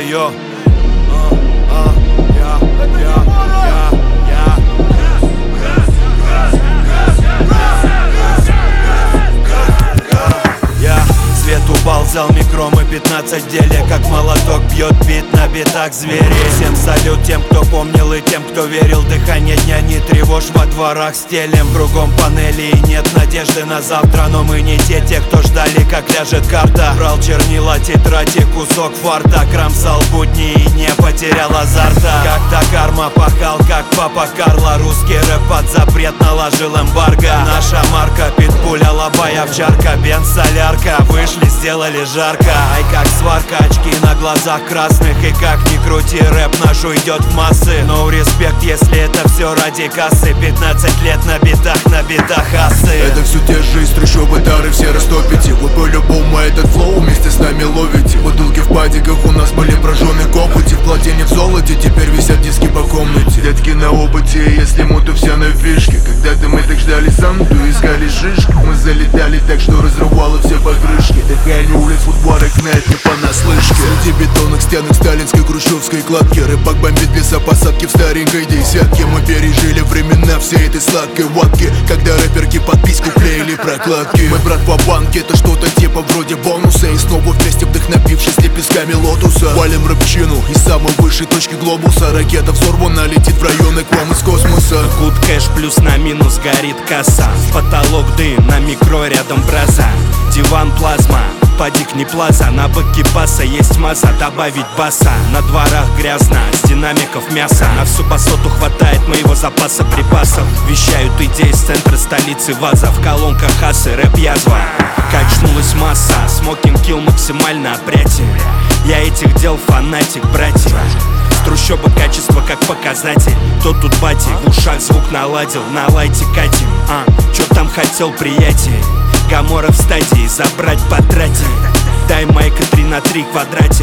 йо. Свет упал, зал микромы 15 деле, как молоток бьет бит на битах звери. Всем салют тем, кто помнил и тем, кто верил. Дыхание дня не тревожь, во дворах стелем. Кругом панели и нет надежды на завтра. Но мы не те, кто ждали, как ляжет карта. Брал чернила, тетради, кусок фарта. Кромсал будни и не потерял азарта. Как-то карма пахал, как папа Карло. Русский рэп под запрет наложил эмбарго. Наша марка, питбуль, алабай, овчарка, бенз, солярка. Вышли, сделали жарко. Ай, как сварка, очки на глазах красных. И как ни крути, рэп наш уйдет в массы. No респект, если это все ради кассы. 15 лет на битах асы. Это все те же из трущобы дары, все растопите. Вы по-любому этот флоу вместе с нами ловите. Бутылки в падиках у нас были прожжены копоти. В платине, в золоте, теперь висят диски по комнате. Детки на опыте, если муту все на фишке. Когда-то мы так ждали Санту, искали шишки. Мы залетали так, что разрывало все покрышки. Дыхание улиц, футборок знает не понаслышке. Среди бетонных стенок сталинской хрущевской кладки. Рыбак бомбит лесопосадки в старенькой десятке. Мы пережили времена всей этой сладкой водки, когда рэперки под письку клеили прокладки. Мы брат по банке, это что-то типа вроде бонуса. И снова вместе вдохновившись лепестками лотуса. Валим рэпчину из самой высшей точки глобуса. Ракета взорвана, летит в районы к вам из космоса. Гуд кэш плюс на минус горит касса. В потолок дым, на микро рядом браза. Диван плазма, падик не плаза. На баке баса есть масса, добавить баса. На дворах грязно, с динамиков мясо. На всю басоту хватает моего запаса припасов. Вещают идеи с центра столицы ваза. В колонках асы, рэп язва. Качнулась масса, смокинг килл максимально опрятен. Я этих дел фанатик, братья. С трущобы качество как показатель. Кто тут бати, в ушах звук наладил. На лайте катим, чё там хотел, приятель? Гамора в стадии, забрать потратить. Дай майка 3 на 3 квадрате.